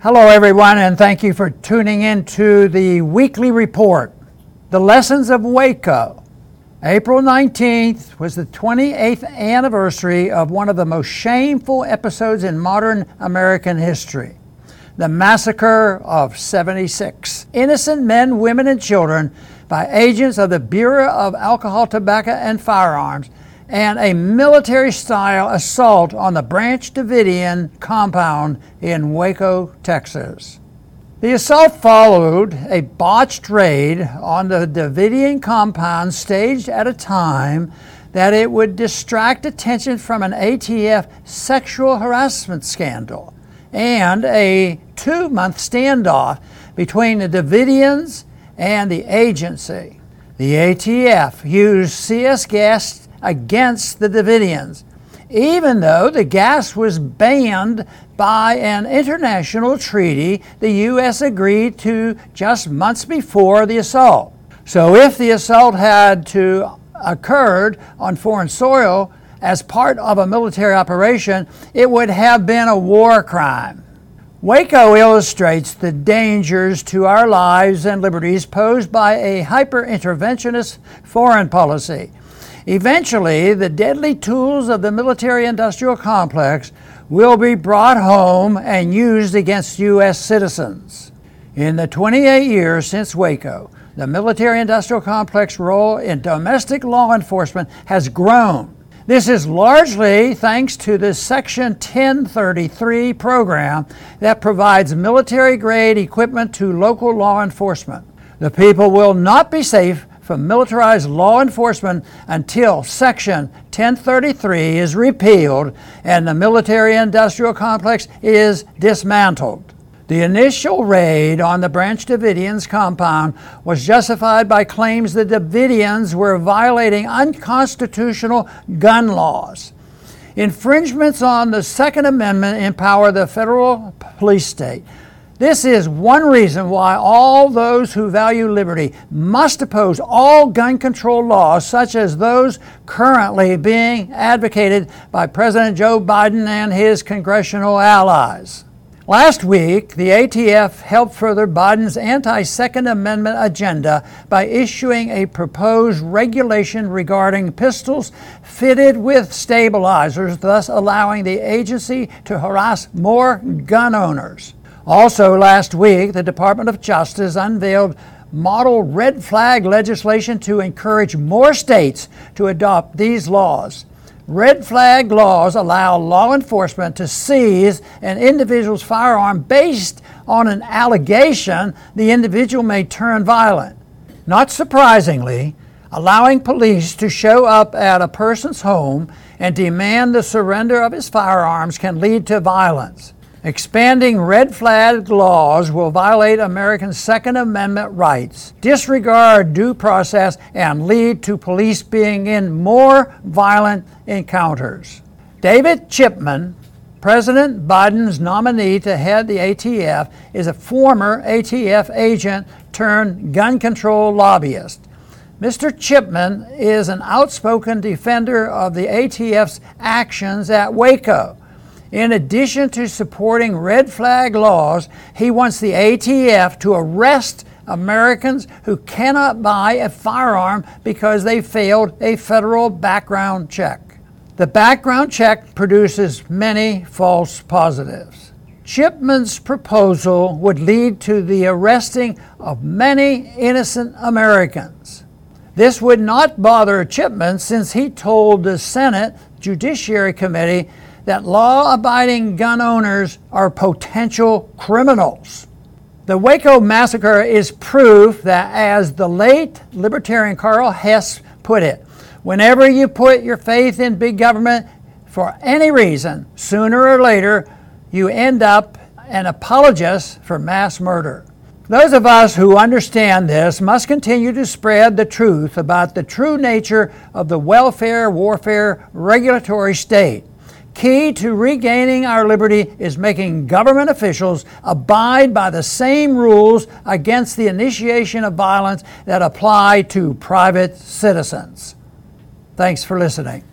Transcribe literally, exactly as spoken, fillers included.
Hello everyone, and thank you for tuning in to the weekly report, The Lessons of Waco. April nineteenth was the twenty-eighth anniversary of one of the most shameful episodes in modern American history, the massacre of seventy-six innocent men, women, and children by agents of the Bureau of Alcohol, Tobacco, and Firearms, and a military-style assault on the Branch Davidian compound in Waco, Texas. The assault followed a botched raid on the Davidian compound staged at a time that it would distract attention from an A T F sexual harassment scandal and a two-month standoff between the Davidians and the agency. The A T F used C S gas against the Davidians, even though the gas was banned by an international treaty the U S agreed to just months before the assault. So if the assault had to occurred on foreign soil as part of a military operation, it would have been a war crime. Waco illustrates the dangers to our lives and liberties posed by a hyper-interventionist foreign policy. Eventually, the deadly tools of the military-industrial complex will be brought home and used against U S citizens. In the twenty-eight years since Waco, the military-industrial complex role in domestic law enforcement has grown. This is largely thanks to the Section ten thirty-three program that provides military-grade equipment to local law enforcement. The people will not be safe from militarized law enforcement until Section ten thirty-three is repealed and the military-industrial complex is dismantled. The initial raid on the Branch Davidians compound was justified by claims the Davidians were violating unconstitutional gun laws. Infringements on the Second Amendment empower the federal police state. This is one reason why all those who value liberty must oppose all gun control laws, such as those currently being advocated by President Joe Biden and his congressional allies. Last week, the A T F helped further Biden's anti-Second Amendment agenda by issuing a proposed regulation regarding pistols fitted with stabilizers, thus allowing the agency to harass more gun owners. Also last week, the Department of Justice unveiled model red flag legislation to encourage more states to adopt these laws. Red flag laws allow law enforcement to seize an individual's firearm based on an allegation the individual may turn violent. Not surprisingly, allowing police to show up at a person's home and demand the surrender of his firearms can lead to violence. Expanding red flag laws will violate Americans' Second Amendment rights, disregard due process, and lead to police being in more violent encounters. David Chipman, President Biden's nominee to head the A T F, is a former A T F agent turned gun control lobbyist. Mister Chipman is an outspoken defender of the A T F's actions at Waco. In addition to supporting red flag laws, he wants the A T F to arrest Americans who cannot buy a firearm because they failed a federal background check. The background check produces many false positives. Chipman's proposal would lead to the arresting of many innocent Americans. This would not bother Chipman since he told the Senate Judiciary Committee that law-abiding gun owners are potential criminals. The Waco massacre is proof that, as the late libertarian Karl Hess put it, whenever you put your faith in big government for any reason, sooner or later you end up an apologist for mass murder. Those of us who understand this must continue to spread the truth about the true nature of the welfare, warfare, regulatory state. Key to regaining our liberty is making government officials abide by the same rules against the initiation of violence that apply to private citizens. Thanks for listening.